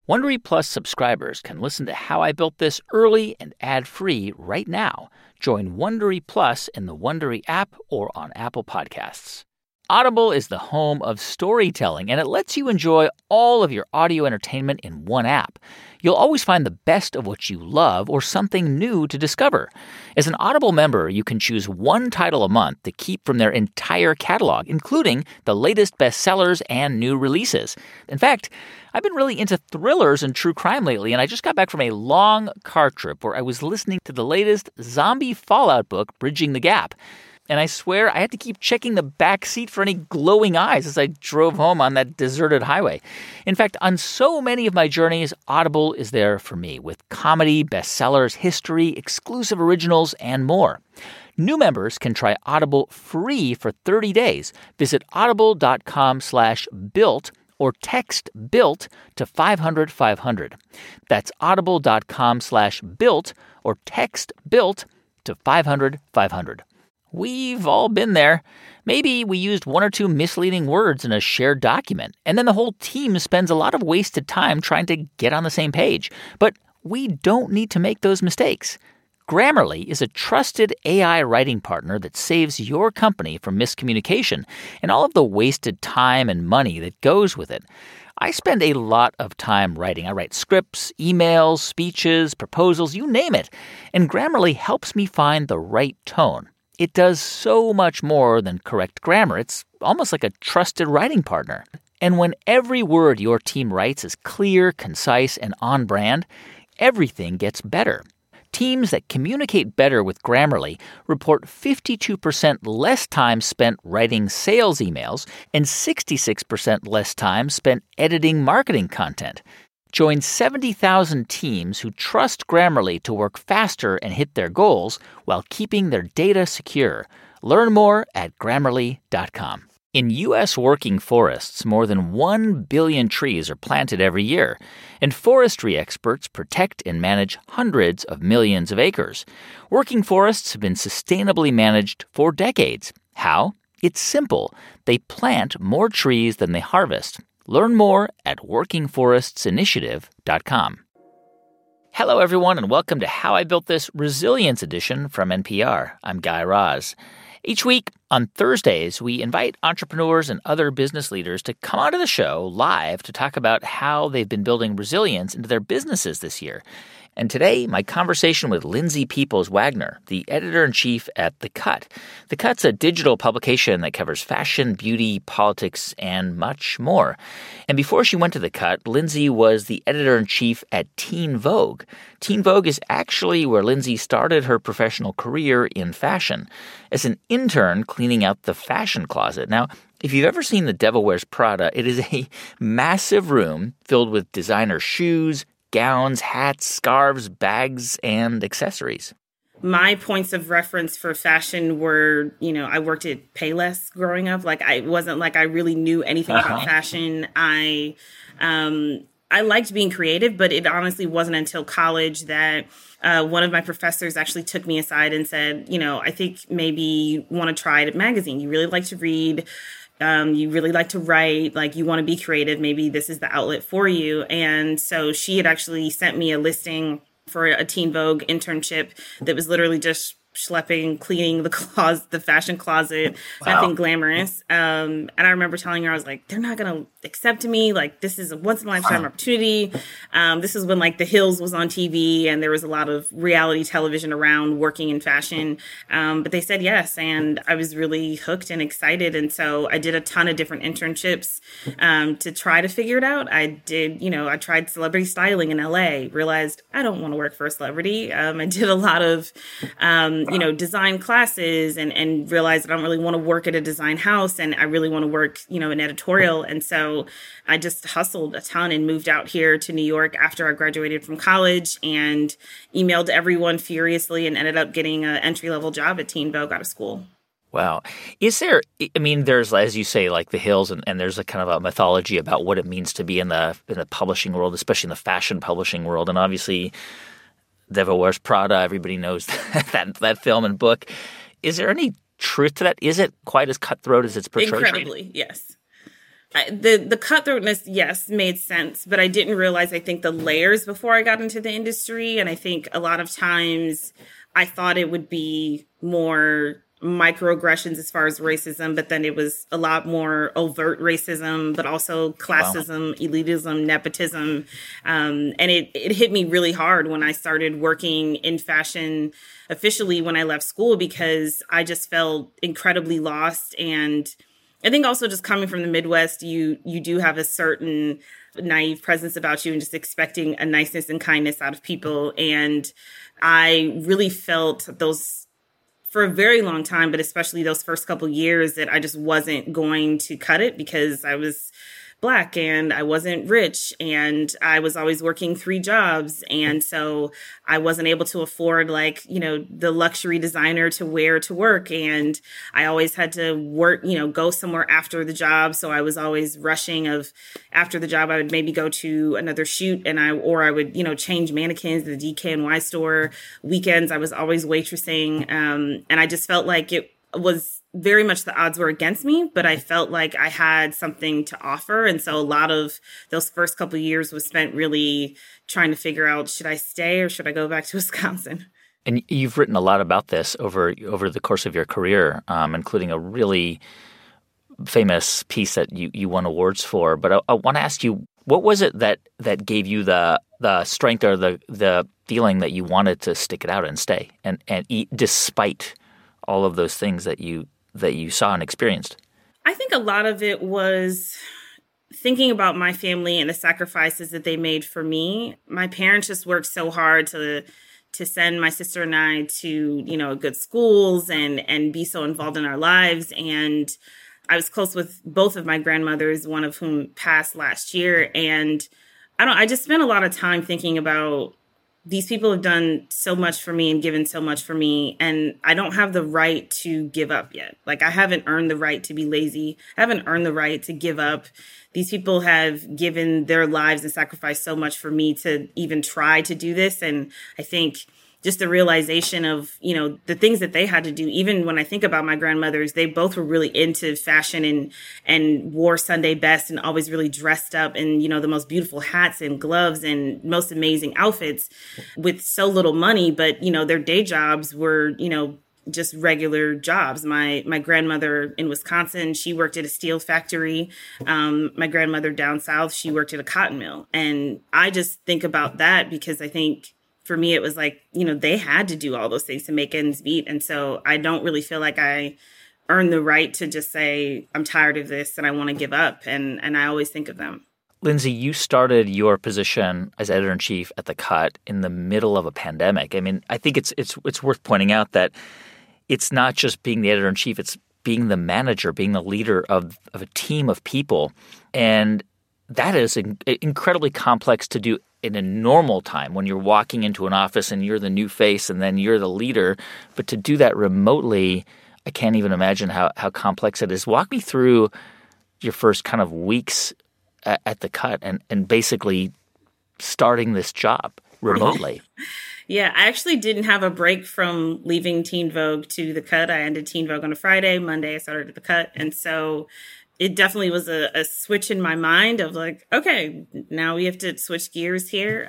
Wondery Plus subscribers can listen to How I Built This early and ad-free right now. Join Wondery Plus in the Wondery app or on Apple Podcasts. Audible is the home of storytelling, and it lets you enjoy all of your audio entertainment in one app. You'll always find the best of what you love or something new to discover. As an Audible member, you can choose one title a month to keep from their entire catalog, including the latest bestsellers and new releases. In fact, I've been really into thrillers and true crime lately, and I just got back from a long car trip where I was listening to the latest zombie Fallout book, Bridging the Gap. And I swear I had to keep checking the back seat for any glowing eyes as I drove home on that deserted highway. In fact, on so many of my journeys, Audible is there for me with comedy, bestsellers, history, exclusive originals, and more. New members can try Audible free for 30 days. Visit audible.com/built or text BUILT to 500-500. That's audible.com/built or text BUILT to 500-500. We've all been there. Maybe we used one or two misleading words in a shared document, and then the whole team spends a lot of wasted time trying to get on the same page. But we don't need to make those mistakes. Grammarly is a trusted AI writing partner that saves your company from miscommunication and all of the wasted time and money that goes with it. I spend a lot of time writing. I write scripts, emails, speeches, proposals, you name it. And Grammarly helps me find the right tone. It does so much more than correct grammar. It's almost like a trusted writing partner. And when every word your team writes is clear, concise, and on brand, everything gets better. Teams that communicate better with Grammarly report 52% less time spent writing sales emails and 66% less time spent editing marketing content. Join 70,000 teams who trust Grammarly to work faster and hit their goals while keeping their data secure. Learn more at Grammarly.com. In U.S. working forests, more than 1 billion trees are planted every year, and forestry experts protect and manage hundreds of millions of acres. Working forests have been sustainably managed for decades. How? It's simple. They plant more trees than they harvest. Learn more at workingforestsinitiative.com. Hello, everyone, and welcome to How I Built This Resilience Edition from NPR. I'm Guy Raz. Each week on Thursdays, we invite entrepreneurs and other business leaders to come onto the show live to talk about how they've been building resilience into their businesses this year. And today, my conversation with Lindsay Peoples-Wagner, the editor-in-chief at The Cut. The Cut's a digital publication that covers fashion, beauty, politics, and much more. And before she went to The Cut, Lindsay was the editor-in-chief at Teen Vogue. Teen Vogue is actually where Lindsay started her professional career in fashion, as an intern cleaning out the fashion closet. Now, if you've ever seen The Devil Wears Prada, it is a massive room filled with designer shoes, gowns, hats, scarves, bags, and accessories. My points of reference for fashion were, I worked at Payless growing up. It wasn't like I really knew anything about fashion. I liked being creative, but it honestly wasn't until college that one of my professors actually took me aside and said, I think maybe you want to try a magazine. You really like to read. You really like to write, you want to be creative. Maybe this is the outlet for you. And so she had actually sent me a listing for a Teen Vogue internship that was literally just schlepping, cleaning the fashion closet, nothing glamorous. And I remember telling her, I was like, they're not going to accept me. This is a once in a lifetime opportunity. This is when The Hills was on TV and there was a lot of reality television around working in fashion. But they said yes. And I was really hooked and excited. And so I did a ton of different internships to try to figure it out. I tried celebrity styling in LA, realized I don't want to work for a celebrity. I did a lot of, design classes and realized that I don't really want to work at a design house and I really want to work, in editorial. And so I just hustled a ton and moved out here to New York after I graduated from college and emailed everyone furiously and ended up getting an entry-level job at Teen Vogue out of school. Wow. Is there, there's, as you say, The Hills, and there's a kind of a mythology about what it means to be in the publishing world, especially in the fashion publishing world. And obviously, Devil Wears Prada, everybody knows that film and book. Is there any truth to that? Is it quite as cutthroat as it's portrayed? Incredibly, yes. The cutthroatness, yes, made sense, but I didn't realize, I think, the layers before I got into the industry. And I think a lot of times I thought it would be more microaggressions as far as racism, but then it was a lot more overt racism, but also classism, elitism, nepotism. And it hit me really hard when I started working in fashion officially when I left school, because I just felt incredibly lost. And I think also just coming from the Midwest, you do have a certain naive presence about you and just expecting a niceness and kindness out of people. And I really felt those for a very long time, but especially those first couple years, that I just wasn't going to cut it because I was Black and I wasn't rich and I was always working 3 jobs. And so I wasn't able to afford the luxury designer to wear to work. And I always had to work, go somewhere after the job. So I was always rushing after the job, I would maybe go to another shoot and I would, change mannequins at the DKNY store. Weekends, I was always waitressing. And I just felt like it was very much the odds were against me, but I felt like I had something to offer. And so a lot of those first couple of years was spent really trying to figure out, should I stay or should I go back to Wisconsin? And you've written a lot about this over the course of your career, including a really famous piece that you won awards for. But I want to ask you, what was it that gave you the strength or the feeling that you wanted to stick it out and stay and eat despite all of those things that you saw and experienced? I think a lot of it was thinking about my family and the sacrifices that they made for me. My parents just worked so hard to send my sister and I to, good schools and be so involved in our lives. And I was close with both of my grandmothers, one of whom passed last year. And I just spent a lot of time thinking about, these people have done so much for me and given so much for me, and I don't have the right to give up yet. Like, I haven't earned the right to be lazy. I haven't earned the right to give up. These people have given their lives and sacrificed so much for me to even try to do this. And I think just the realization of, the things that they had to do. Even when I think about my grandmothers, they both were really into fashion and wore Sunday best and always really dressed up in, the most beautiful hats and gloves and most amazing outfits with so little money. But, their day jobs were, just regular jobs. My grandmother in Wisconsin, she worked at a steel factory. My grandmother down south, she worked at a cotton mill. And I just think about that because I think, for me, it was like, they had to do all those things to make ends meet. And so I don't really feel like I earned the right to just say, I'm tired of this and I want to give up. And I always think of them. Lindsay, you started your position as editor-in-chief at The Cut in the middle of a pandemic. I mean, I think it's worth pointing out that it's not just being the editor-in-chief, it's being the manager, being the leader of a team of people. And that is incredibly complex to do in a normal time when you're walking into an office and you're the new face and then you're the leader. But to do that remotely, I can't even imagine how complex it is. Walk me through your first kind of weeks at The Cut and basically starting this job remotely. Yeah, I actually didn't have a break from leaving Teen Vogue to The Cut. I ended Teen Vogue on a Friday. Monday, I started at The Cut. And so it definitely was a switch in my mind of like, okay, now we have to switch gears here.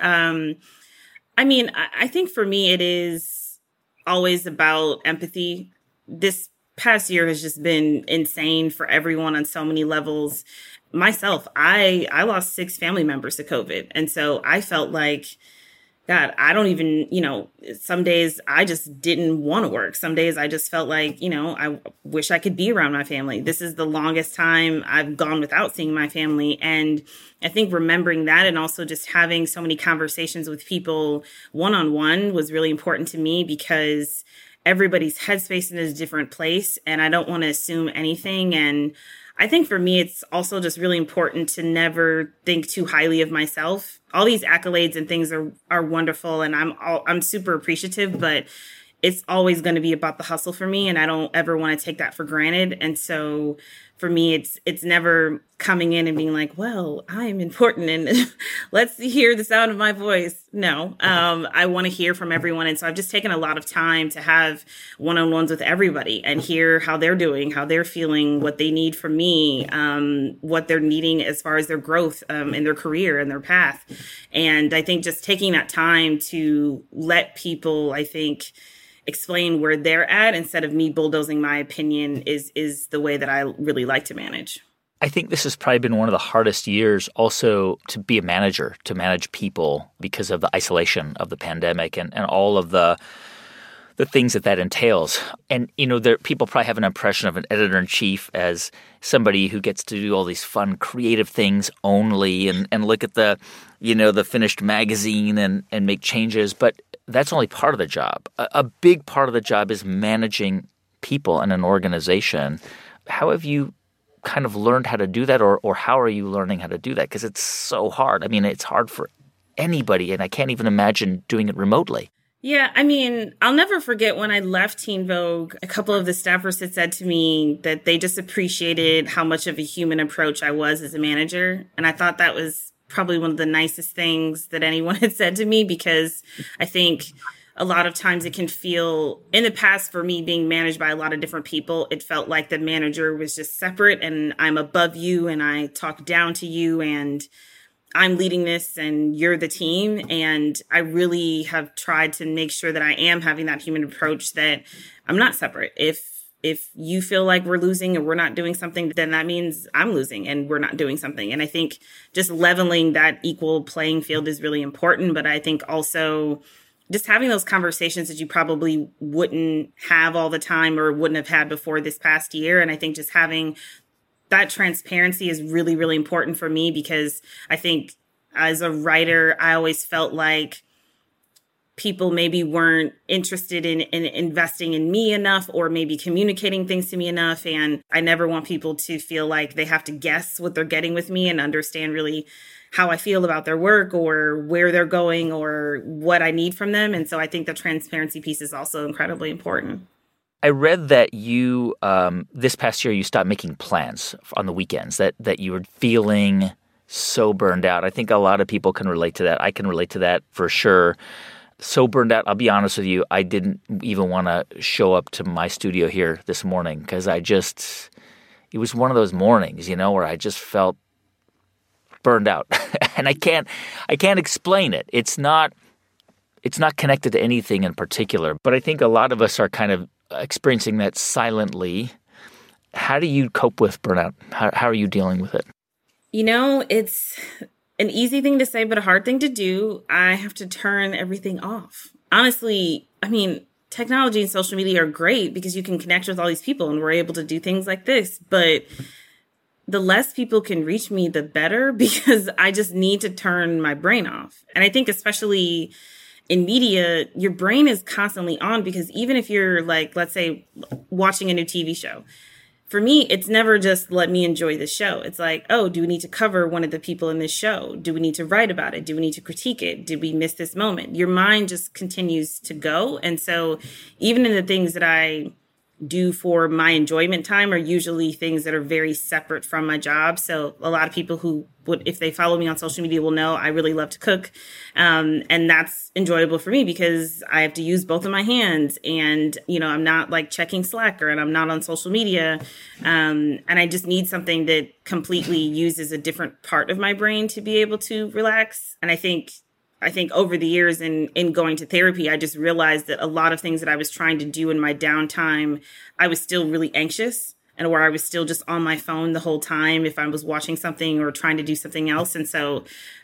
I think for me, it is always about empathy. This past year has just been insane for everyone on so many levels. Myself, I lost 6 family members to COVID. And so I felt like, God, I don't even, some days I just didn't want to work. Some days I just felt like, I wish I could be around my family. This is the longest time I've gone without seeing my family. And I think remembering that and also just having so many conversations with people one-on-one was really important to me because everybody's headspace is in a different place and I don't want to assume anything. And I think for me, it's also just really important to never think too highly of myself. All these accolades and things are wonderful, and I'm super appreciative, but it's always going to be about the hustle for me, and I don't ever want to take that for granted. And so for me, it's never coming in and being like, well, I'm important and let's hear the sound of my voice. No, I want to hear from everyone. And so I've just taken a lot of time to have one-on-ones with everybody and hear how they're doing, how they're feeling, what they need from me, what they're needing as far as their growth in their career and their path. And I think just taking that time to let people, I think, explain where they're at instead of me bulldozing my opinion is the way that I really like to manage. I think this has probably been one of the hardest years also to be a manager, to manage people because of the isolation of the pandemic and all of the things that entails. And, people probably have an impression of an editor-in-chief as somebody who gets to do all these fun, creative things only and look at the finished magazine and make changes. But that's only part of the job. A big part of the job is managing people in an organization. How have you kind of learned how to do that, or how are you learning how to do that? Because it's so hard. I mean, it's hard for anybody, and I can't even imagine doing it remotely. Yeah, I mean, I'll never forget when I left Teen Vogue, a couple of the staffers had said to me that they just appreciated how much of a human approach I was as a manager. And I thought that was probably one of the nicest things that anyone had said to me, because I think a lot of times it can feel, in the past for me being managed by a lot of different people, it felt like the manager was just separate and I'm above you and I talk down to you and I'm leading this and you're the team. And I really have tried to make sure that I am having that human approach, that I'm not separate. If you feel like we're losing and we're not doing something, then that means I'm losing and we're not doing something. And I think just leveling that equal playing field is really important. But I think also just having those conversations that you probably wouldn't have all the time or wouldn't have had before this past year. And I think just having that transparency is really, really important for me, because I think as a writer, I always felt like people maybe weren't interested in investing in me enough, or maybe communicating things to me enough. And I never want people to feel like they have to guess what they're getting with me and understand really how I feel about their work or where they're going or what I need from them. And so I think the transparency piece is also incredibly important. I read that you, this past year, you stopped making plans on the weekends, that you were feeling so burned out. I think a lot of people can relate to that. I can relate to that for sure. So burned out, I'll be honest with you, I didn't even want to show up to my studio here this morning because it was one of those mornings, where I just felt burned out. And I can't explain it. It's not connected to anything in particular, but I think a lot of us are kind of experiencing that silently. How do you cope with burnout? How are you dealing with it? It's an easy thing to say, but a hard thing to do. I have to turn everything off. Honestly, I mean, technology and social media are great because you can connect with all these people and we're able to do things like this. But the less people can reach me, the better, because I just need to turn my brain off. And I think especially in media, your brain is constantly on, because even if you're like, let's say, watching a new TV show, for me, it's never just let me enjoy the show. It's like, oh, do we need to cover one of the people in this show? Do we need to write about it? Do we need to critique it? Did we miss this moment? Your mind just continues to go. And so even in the things that I do for my enjoyment time are usually things that are very separate from my job. So a lot of people who would, if they follow me on social media, will know I really love to cook. And that's enjoyable for me because I have to use both of my hands and, I'm not like checking Slack and I'm not on social media. And I just need something that completely uses a different part of my brain to be able to relax. And I think over the years in going to therapy, I just realized that a lot of things that I was trying to do in my downtime, I was still really anxious, and where I was still just on my phone the whole time if I was watching something or trying to do something else. And so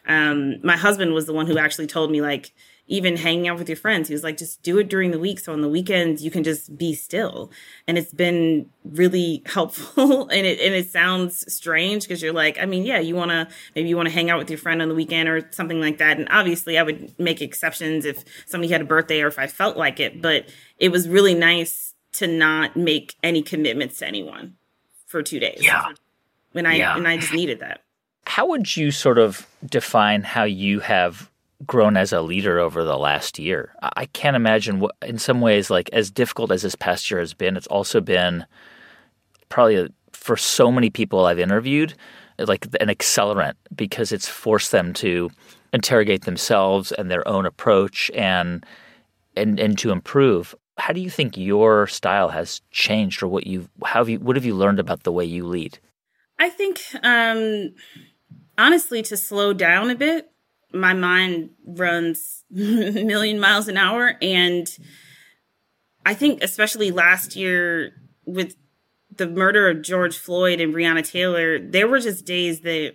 my husband was the one who actually told me, like, even hanging out with your friends, he was like, just do it during the week. So on the weekends, you can just be still. And it's been really helpful. And it sounds strange because you're like, I mean, yeah, maybe you want to hang out with your friend on the weekend or something like that. And obviously I would make exceptions if somebody had a birthday or if I felt like it. But it was really nice to not make any commitments to anyone for 2 days. Yeah. And I just needed that. How would you sort of define how you have grown as a leader over the last year? I can't imagine what, in some ways, like as difficult as this past year has been, it's also been probably for so many people I've interviewed, like an accelerant, because it's forced them to interrogate themselves and their own approach and to improve. How do you think your style has changed, or what have you learned about the way you lead? I think, honestly, to slow down a bit. My mind runs a million miles an hour. And I think especially last year with the murder of George Floyd and Breonna Taylor, there were just days that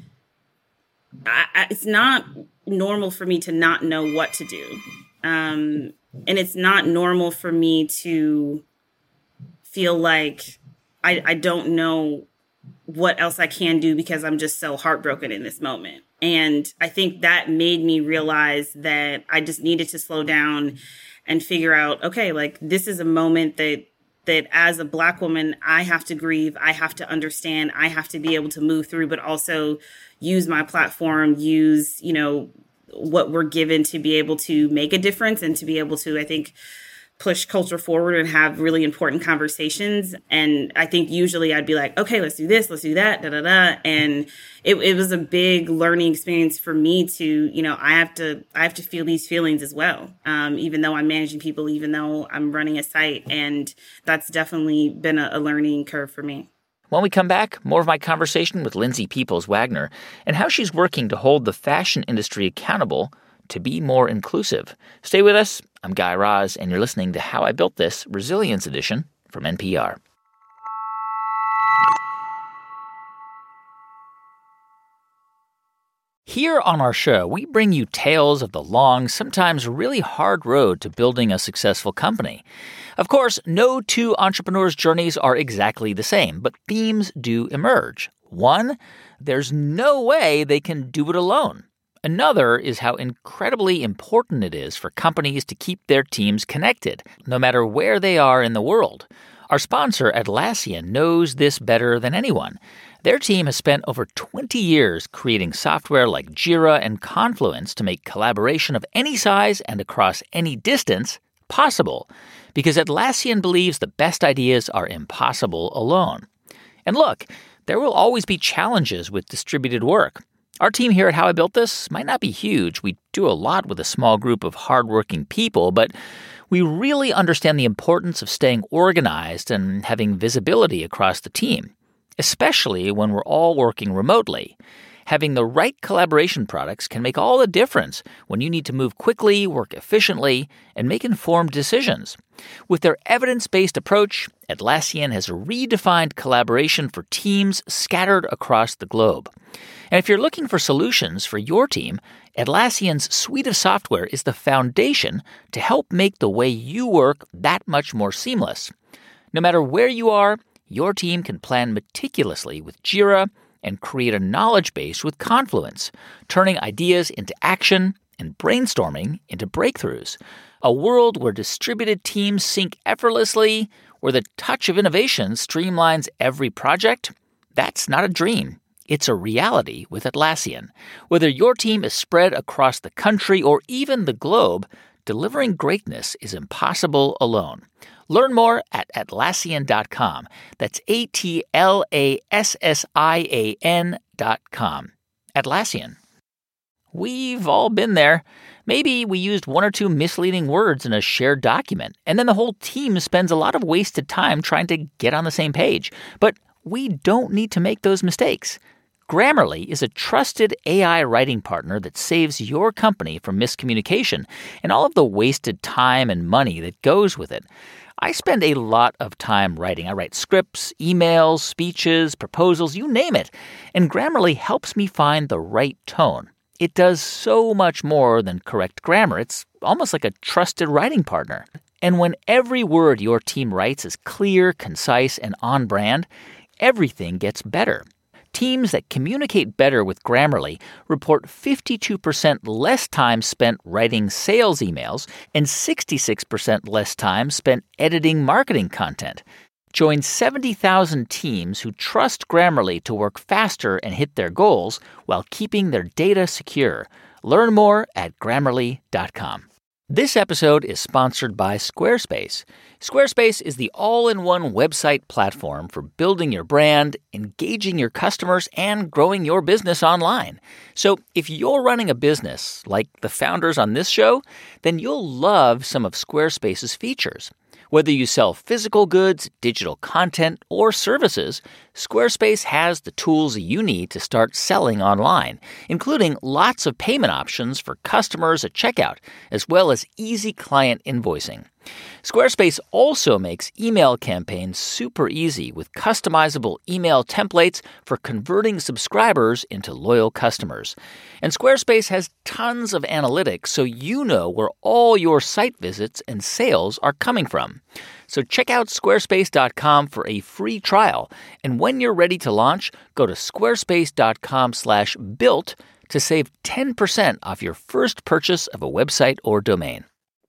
it's not normal for me to not know what to do. And it's not normal for me to feel like I don't know what else I can do because I'm just so heartbroken in this moment. And I think that made me realize that I just needed to slow down and figure out, okay, like this is a moment that as a Black woman, I have to grieve, I have to understand, I have to be able to move through, but also use my platform, use, what we're given to be able to make a difference and to be able to, I think, push culture forward and have really important conversations. And I think usually I'd be like, okay, let's do this, let's do that, And it was a big learning experience for me to, I have to feel these feelings as well. Even though I'm managing people, even though I'm running a site. And that's definitely been a learning curve for me. When we come back, more of my conversation with Lindsay Peoples-Wagner and how she's working to hold the fashion industry accountable to be more inclusive. Stay with us. I'm Guy Raz, and you're listening to How I Built This, Resilience Edition from NPR. Here on our show, we bring you tales of the long, sometimes really hard road to building a successful company. Of course, no two entrepreneurs' journeys are exactly the same, but themes do emerge. One, there's no way they can do it alone. Another is how incredibly important it is for companies to keep their teams connected, no matter where they are in the world. Our sponsor, Atlassian, knows this better than anyone. Their team has spent over 20 years creating software like Jira and Confluence to make collaboration of any size and across any distance possible, because Atlassian believes the best ideas are impossible alone. And look, there will always be challenges with distributed work. Our team here at How I Built This might not be huge. We do a lot with a small group of hardworking people, but we really understand the importance of staying organized and having visibility across the team, especially when we're all working remotely. Having the right collaboration products can make all the difference when you need to move quickly, work efficiently, and make informed decisions. With their evidence-based approach, Atlassian has redefined collaboration for teams scattered across the globe. And if you're looking for solutions for your team, Atlassian's suite of software is the foundation to help make the way you work that much more seamless. No matter where you are, your team can plan meticulously with Jira and create a knowledge base with Confluence, turning ideas into action and brainstorming into breakthroughs. A world where distributed teams sync effortlessly, where the touch of innovation streamlines every project. That's not a dream. It's a reality with Atlassian. Whether your team is spread across the country or even the globe, delivering greatness is impossible alone. Learn more at Atlassian.com. That's Atlassian.com. Atlassian. We've all been there. Maybe we used one or two misleading words in a shared document, and then the whole team spends a lot of wasted time trying to get on the same page. But we don't need to make those mistakes. Grammarly is a trusted AI writing partner that saves your company from miscommunication and all of the wasted time and money that goes with it. I spend a lot of time writing. I write scripts, emails, speeches, proposals, you name it. And Grammarly helps me find the right tone. It does so much more than correct grammar. It's almost like a trusted writing partner. And when every word your team writes is clear, concise, and on brand, everything gets better. Teams that communicate better with Grammarly report 52% less time spent writing sales emails and 66% less time spent editing marketing content. Join 70,000 teams who trust Grammarly to work faster and hit their goals while keeping their data secure. Learn more at Grammarly.com. This episode is sponsored by Squarespace. Squarespace is the all-in-one website platform for building your brand, engaging your customers, and growing your business online. So if you're running a business like the founders on this show, then you'll love some of Squarespace's features. Whether you sell physical goods, digital content, or services, Squarespace has the tools you need to start selling online, including lots of payment options for customers at checkout, as well as easy client invoicing. Squarespace also makes email campaigns super easy with customizable email templates for converting subscribers into loyal customers. And Squarespace has tons of analytics so you know where all your site visits and sales are coming from. So check out squarespace.com for a free trial. And when you're ready to launch, go to squarespace.com/built to save 10% off your first purchase of a website or domain.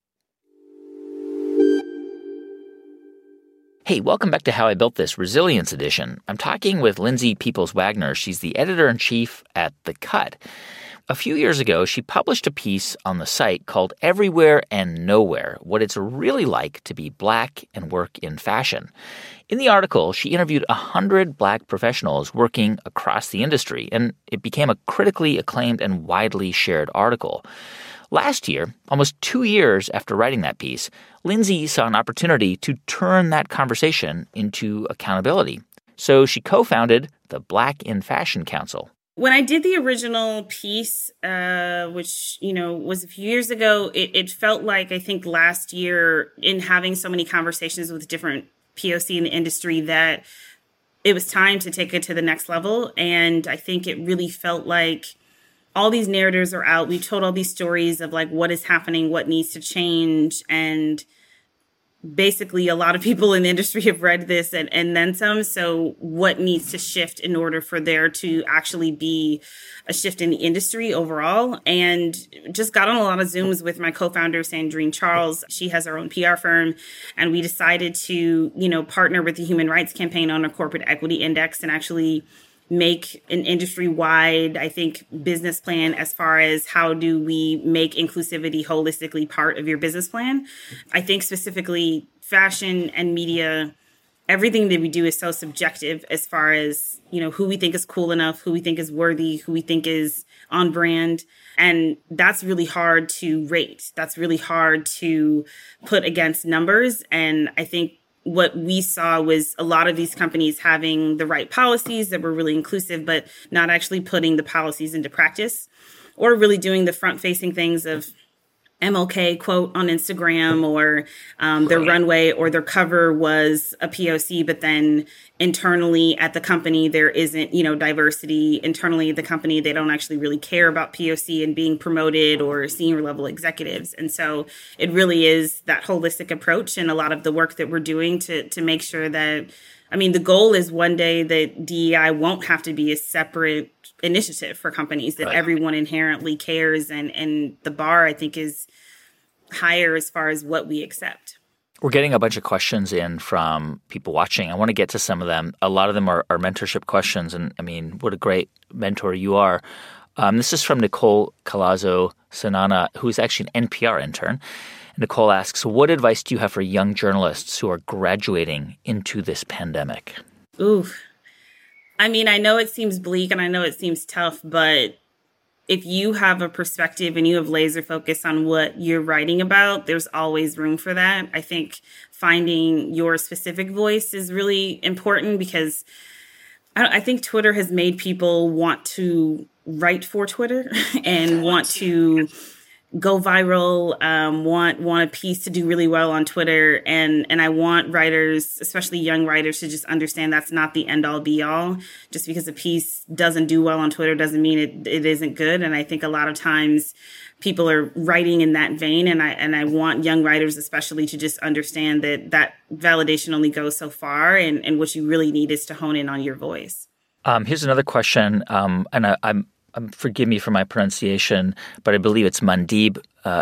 Hey, welcome back to How I Built This Resilience Edition. I'm talking with Lindsay Peoples-Wagner. She's the editor-in-chief at The Cut. A few years ago, she published a piece on the site called Everywhere and Nowhere, What It's Really Like to Be Black and Work in Fashion. In the article, she interviewed 100 Black professionals working across the industry, and it became a critically acclaimed and widely shared article. Last year, almost 2 years after writing that piece, Lindsay saw an opportunity to turn that conversation into accountability. So she co-founded the Black in Fashion Council. When I did the original piece, which, was a few years ago, it felt like, I think last year, in having so many conversations with different POC in the industry, that it was time to take it to the next level. And I think it really felt like all these narratives are out. We've told all these stories of like what is happening, what needs to change. And basically a lot of people in the industry have read this and then some. So what needs to shift in order for there to actually be a shift in the industry overall? And just got on a lot of Zooms with my co-founder, Sandrine Charles. She has her own PR firm. And we decided to, partner with the Human Rights Campaign on a corporate equity index and actually make an industry-wide, I think, business plan as far as how do we make inclusivity holistically part of your business plan. I think specifically fashion and media, everything that we do is so subjective as far as, who we think is cool enough, who we think is worthy, who we think is on brand. And that's really hard to rate. That's really hard to put against numbers. And I think what we saw was a lot of these companies having the right policies that were really inclusive, but not actually putting the policies into practice or really doing the front-facing things of MLK quote on Instagram or their runway or their cover was a POC, but then internally at the company, there isn't, diversity. Internally at the company, they don't actually really care about POC and being promoted or senior level executives. And so it really is that holistic approach and a lot of the work that we're doing to make sure that, the goal is one day that DEI won't have to be a separate initiative for companies, that everyone inherently cares. And the bar, I think, is higher as far as what we accept. We're getting a bunch of questions in from people watching. I want to get to some of them. A lot of them are mentorship questions. And what a great mentor you are. This is from Nicole Calazo-Sanana, who is actually an NPR intern. Nicole asks, what advice do you have for young journalists who are graduating into this pandemic? Ooh. I know it seems bleak and I know it seems tough, but if you have a perspective and you have laser focus on what you're writing about, there's always room for that. I think finding your specific voice is really important because I think Twitter has made people want to write for Twitter and want to go viral, want a piece to do really well on Twitter. And I want writers, especially young writers, to just understand that's not the end all be all. Just because a piece doesn't do well on Twitter doesn't mean it isn't good. And I think a lot of times people are writing in that vein. And I want young writers especially to just understand that validation only goes so far. And what you really need is to hone in on your voice. Here's another question. And forgive me for my pronunciation, but I believe it's Mandib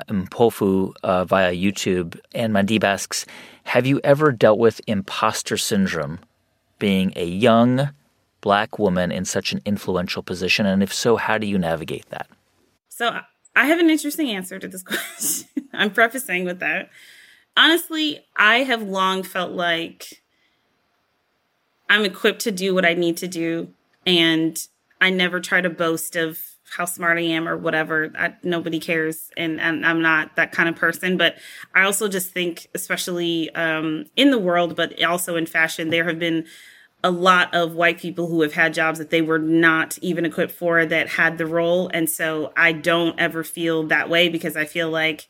Mpofu via YouTube. And Mandib asks, have you ever dealt with imposter syndrome being a young Black woman in such an influential position? And if so, how do you navigate that? So I have an interesting answer to this question. I'm prefacing with that. Honestly, I have long felt like I'm equipped to do what I need to do. And I never try to boast of how smart I am or whatever. Nobody cares. And I'm not that kind of person. But I also just think, especially in the world, but also in fashion, there have been a lot of white people who have had jobs that they were not even equipped for that had the role. And so I don't ever feel that way because I feel like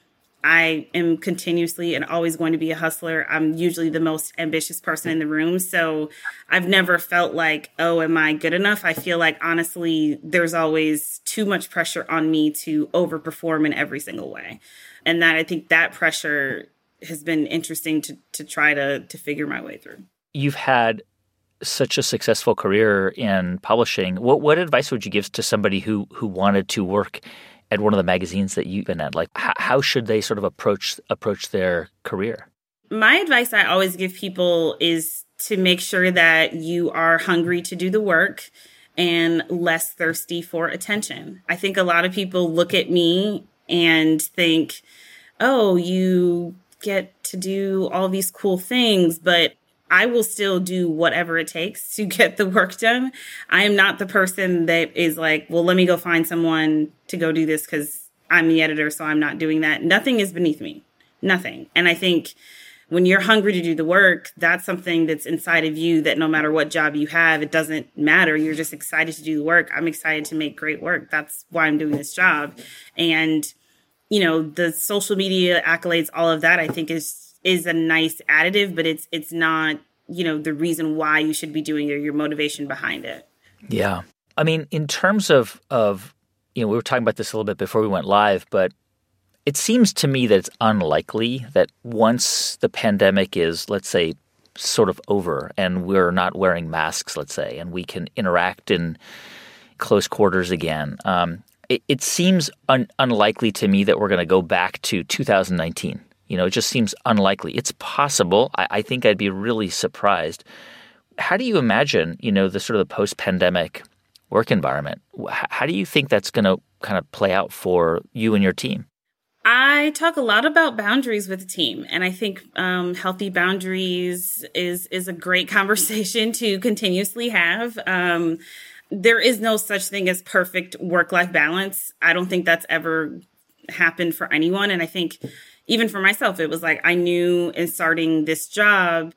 I am continuously and always going to be a hustler. I'm usually the most ambitious person in the room. So I've never felt like, oh, am I good enough? I feel like, honestly, there's always too much pressure on me to overperform in every single way. And that I think that pressure has been interesting to try to figure my way through. You've had such a successful career in publishing. What advice would you give to somebody who wanted to work at one of the magazines that you've been at? Like, how should they sort of approach their career? My advice I always give people is to make sure that you are hungry to do the work and less thirsty for attention. I think a lot of people look at me and think, oh, you get to do all these cool things, but I will still do whatever it takes to get the work done. I am not the person that is like, well, let me go find someone to go do this because I'm the editor, so I'm not doing that. Nothing is beneath me. Nothing. And I think when you're hungry to do the work, that's something that's inside of you that no matter what job you have, it doesn't matter. You're just excited to do the work. I'm excited to make great work. That's why I'm doing this job. And, you know, the social media accolades, all of that, I think is a nice additive, but it's not, you know, the reason why you should be doing it or your motivation behind it. Yeah. I mean, in terms of, you know, we were talking about this a little bit before we went live, but it seems to me that it's unlikely that once the pandemic is, let's say, sort of over and we're not wearing masks, let's say, and we can interact in close quarters again, it seems unlikely to me that we're going to go back to 2019. You know, it just seems unlikely. It's possible. I think I'd be really surprised. How do you imagine, you know, the sort of the post-pandemic work environment? How do you think that's going to kind of play out for you and your team? I talk a lot about boundaries with the team, and I think healthy boundaries is a great conversation to continuously have. There is no such thing as perfect work-life balance. I don't think that's ever happened for anyone, and I think even for myself, it was like I knew in starting this job,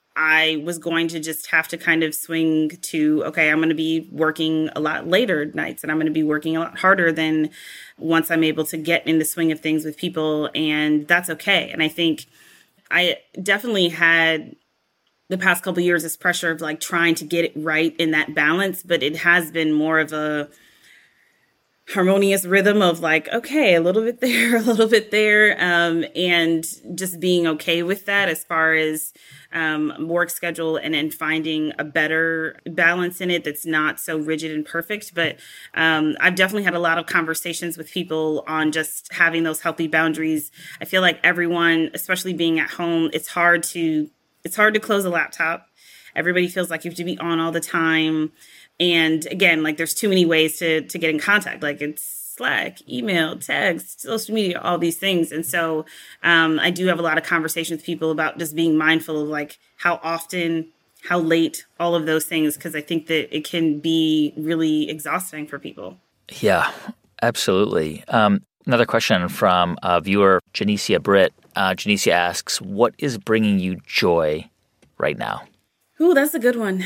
I was going to just have to kind of swing to, okay, I'm going to be working a lot later nights and I'm going to be working a lot harder than once I'm able to get in the swing of things with people. And that's okay. And I think I definitely had the past couple of years this pressure of like trying to get it right in that balance, but it has been more of a harmonious rhythm of like, okay, a little bit there, a little bit there, and just being okay with that as far as work schedule and finding a better balance in it that's not so rigid and perfect. But I've definitely had a lot of conversations with people on just having those healthy boundaries. I feel like everyone, especially being at home, it's hard to close a laptop. Everybody feels like you have to be on all the time. And again, like there's too many ways to get in contact. Like it's Slack, email, text, social media, all these things. And so I do have a lot of conversations with people about just being mindful of like how often, how late, all of those things, because I think that it can be really exhausting for people. Yeah, absolutely. Another question from viewer Janicia Britt. Janicia asks, what is bringing you joy right now? Ooh, that's a good one.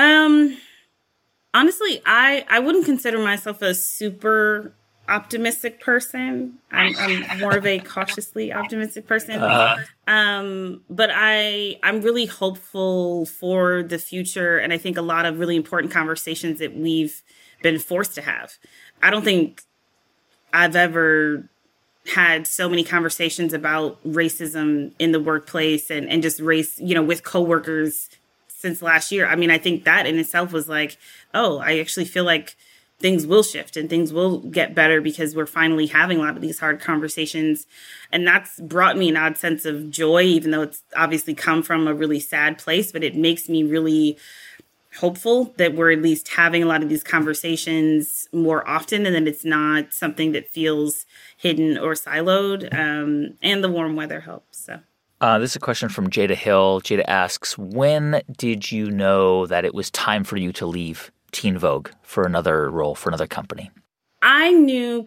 Honestly, I wouldn't consider myself a super optimistic person. I'm more of a cautiously optimistic person. But I'm really hopeful for the future. And I think a lot of really important conversations that we've been forced to have. I don't think I've ever had so many conversations about racism in the workplace and just race, you know, with coworkers since last year. I mean, I think that in itself was like, oh, I actually feel like things will shift and things will get better because we're finally having a lot of these hard conversations. And that's brought me an odd sense of joy, even though it's obviously come from a really sad place, but it makes me really hopeful that we're at least having a lot of these conversations more often, and that it's not something that feels hidden or siloed. And the warm weather helps. So. This is a question from Jada Hill. Jada asks, when did you know that it was time for you to leave Teen Vogue for another role, for another company? I knew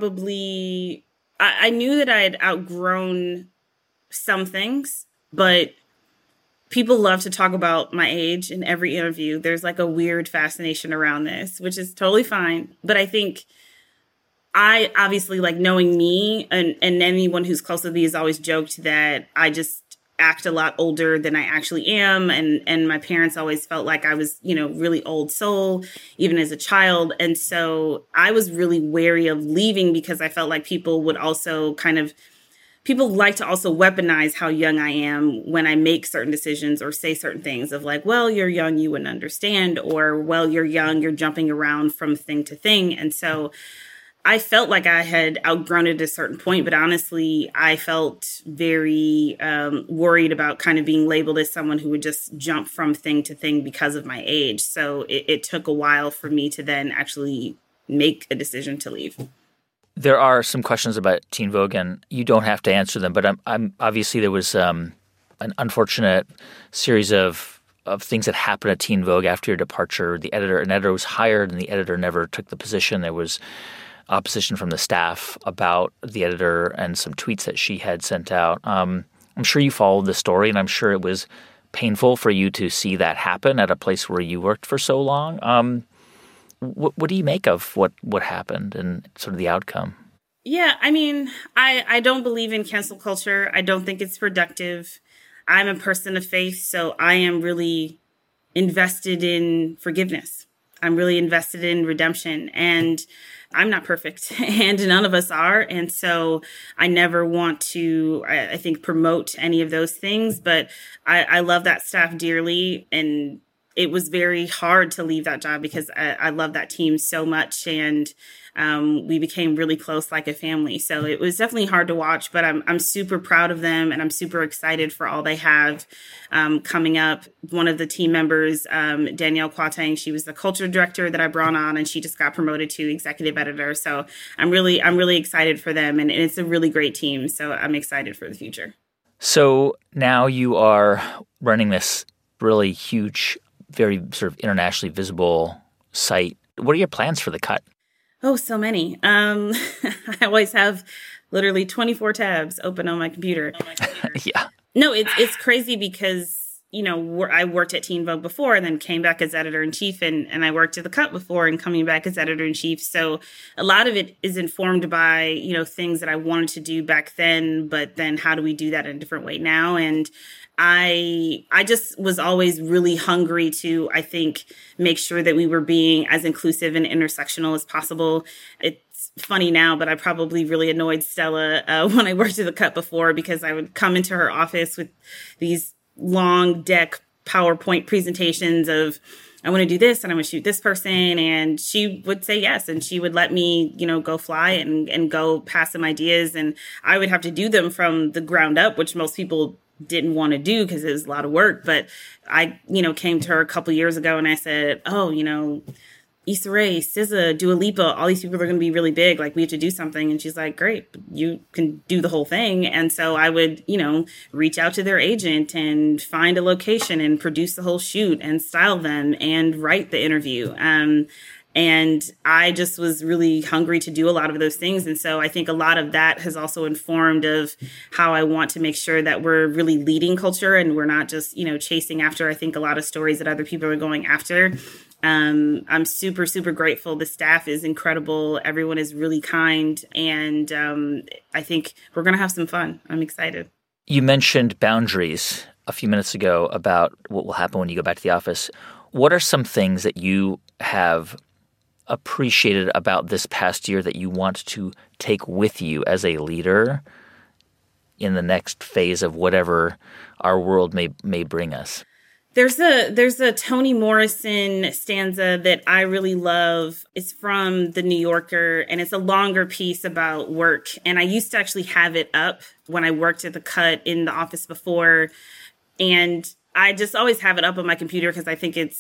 I knew that I had outgrown some things, but people love to talk about my age in every interview. There's like a weird fascination around this, which is totally fine. But I think I obviously, like, knowing me and anyone who's close to me has always joked that I just act a lot older than I actually am. And my parents always felt like I was, really old soul, even as a child. And so I was really wary of leaving because I felt like people would also people like to also weaponize how young I am when I make certain decisions or say certain things of like, well, you're young, you wouldn't understand, or, well, you're young, you're jumping around from thing to thing. And so I felt like I had outgrown it at a certain point, but honestly, I felt very worried about kind of being labeled as someone who would just jump from thing to thing because of my age. So it took a while for me to then actually make a decision to leave. There are some questions about Teen Vogue, and you don't have to answer them, but I'm obviously there was an unfortunate series of things that happened at Teen Vogue after your departure. An editor was hired, and the editor never took the position. There was opposition from the staff about the editor and some tweets that she had sent out. I'm sure you followed the story, and I'm sure it was painful for you to see that happen at a place where you worked for so long. What do you make of what happened and sort of the outcome? Yeah, I mean, I don't believe in cancel culture. I don't think it's productive. I'm a person of faith, so I am really invested in forgiveness. I'm really invested in redemption, and I'm not perfect, and none of us are. And so I never want to, I think, promote any of those things. But I love that staff dearly. And it was very hard to leave that job because I love that team so much. And we became really close, like a family. So it was definitely hard to watch, but I'm super proud of them, and I'm super excited for all they have coming up. One of the team members, Danielle Quatang, she was the culture director that I brought on, and she just got promoted to executive editor. So I'm really excited for them, and it's a really great team. So I'm excited for the future. So now you are running this really huge, very sort of internationally visible site. What are your plans for The Cut? Oh, so many. I always have literally 24 tabs open on my computer. Yeah. No, it's crazy because, I worked at Teen Vogue before and then came back as editor-in-chief, and I worked at The Cut before and coming back as editor-in-chief. So a lot of it is informed by, things that I wanted to do back then, but then how do we do that in a different way now? And I just was always really hungry to, I think, make sure that we were being as inclusive and intersectional as possible. It's funny now, but I probably really annoyed Stella when I worked at The Cut before, because I would come into her office with these long deck PowerPoint presentations of, I want to do this and I'm going to shoot this person. And she would say yes. And she would let me, go fly and go pass some ideas. And I would have to do them from the ground up, which most people didn't want to do because it was a lot of work. But I, came to her a couple years ago and I said, Issa Rae, SZA, Dua Lipa, all these people are going to be really big. Like, we have to do something. And she's like, great, you can do the whole thing. And so I would, reach out to their agent and find a location and produce the whole shoot and style them and write the interview. And I just was really hungry to do a lot of those things. And so I think a lot of that has also informed of how I want to make sure that we're really leading culture and we're not just, chasing after, I think, a lot of stories that other people are going after. I'm super, super grateful. The staff is incredible. Everyone is really kind. And I think we're going to have some fun. I'm excited. You mentioned boundaries a few minutes ago about what will happen when you go back to the office. What are some things that you have appreciated about this past year that you want to take with you as a leader in the next phase of whatever our world may bring us? There's a Toni Morrison stanza that I really love. It's from The New Yorker, and it's a longer piece about work. And I used to actually have it up when I worked at The Cut in the office before. And I just always have it up on my computer because I think it's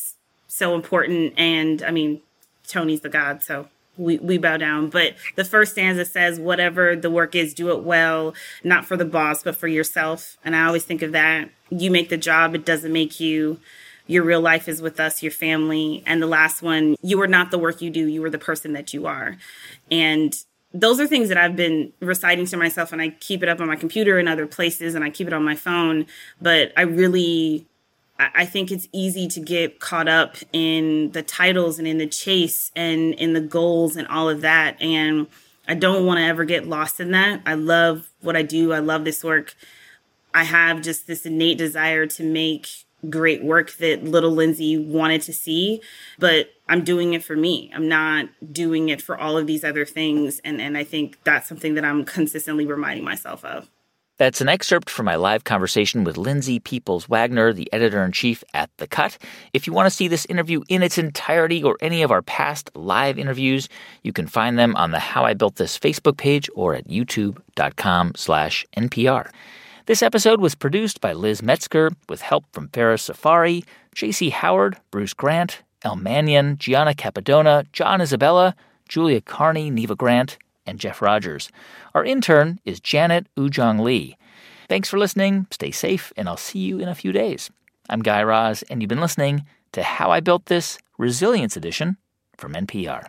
so important. And I mean, Tony's the God, so we bow down. But the first stanza says, whatever the work is, do it well, not for the boss, but for yourself. And I always think of that. You make the job, it doesn't make you. Your real life is with us, your family. And the last one, you are not the work you do, you are the person that you are. And those are things that I've been reciting to myself, and I keep it up on my computer and other places, and I keep it on my phone. But I think it's easy to get caught up in the titles and in the chase and in the goals and all of that. And I don't want to ever get lost in that. I love what I do. I love this work. I have just this innate desire to make great work that little Lindsay wanted to see, but I'm doing it for me. I'm not doing it for all of these other things. And I think that's something that I'm consistently reminding myself of. That's an excerpt from my live conversation with Lindsay Peoples-Wagner, the editor-in-chief at The Cut. If you want to see this interview in its entirety or any of our past live interviews, you can find them on the How I Built This Facebook page or at youtube.com/NPR. This episode was produced by Liz Metzger with help from Farah Safari, J.C. Howard, Bruce Grant, El Mannion, Gianna Capadona, John Isabella, Julia Carney, Neva Grant, and Jeff Rogers. Our intern is Janet Ujong Lee. Thanks for listening, stay safe, and I'll see you in a few days. I'm Guy Raz, and you've been listening to How I Built This Resilience Edition from NPR.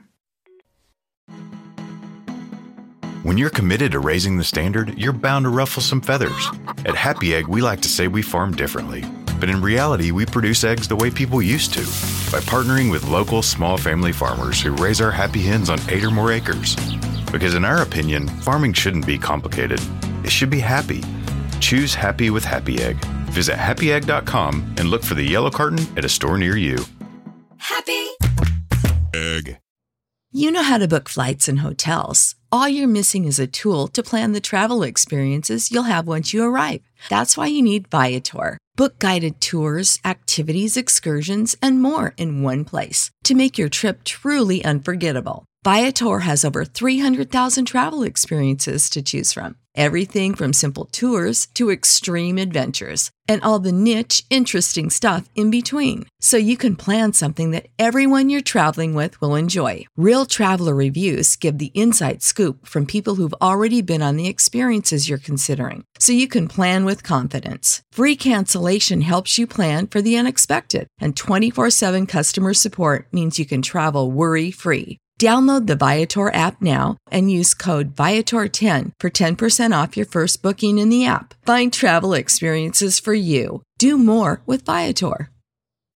When you're committed to raising the standard, you're bound to ruffle some feathers. At Happy Egg, we like to say we farm differently. But in reality, we produce eggs the way people used to, by partnering with local small family farmers who raise our happy hens on 8 or more acres. Because in our opinion, farming shouldn't be complicated. It should be happy. Choose happy with Happy Egg. Visit happyegg.com and look for the yellow carton at a store near you. Happy Egg. You know how to book flights and hotels. All you're missing is a tool to plan the travel experiences you'll have once you arrive. That's why you need Viator. Book guided tours, activities, excursions, and more in one place to make your trip truly unforgettable. Viator has over 300,000 travel experiences to choose from. Everything from simple tours to extreme adventures and all the niche, interesting stuff in between. So you can plan something that everyone you're traveling with will enjoy. Real traveler reviews give the inside scoop from people who've already been on the experiences you're considering. So you can plan with confidence. Free cancellation helps you plan for the unexpected. And 24/7 customer support means you can travel worry-free. Download the Viator app now and use code Viator10 for 10% off your first booking in the app. Find travel experiences for you. Do more with Viator.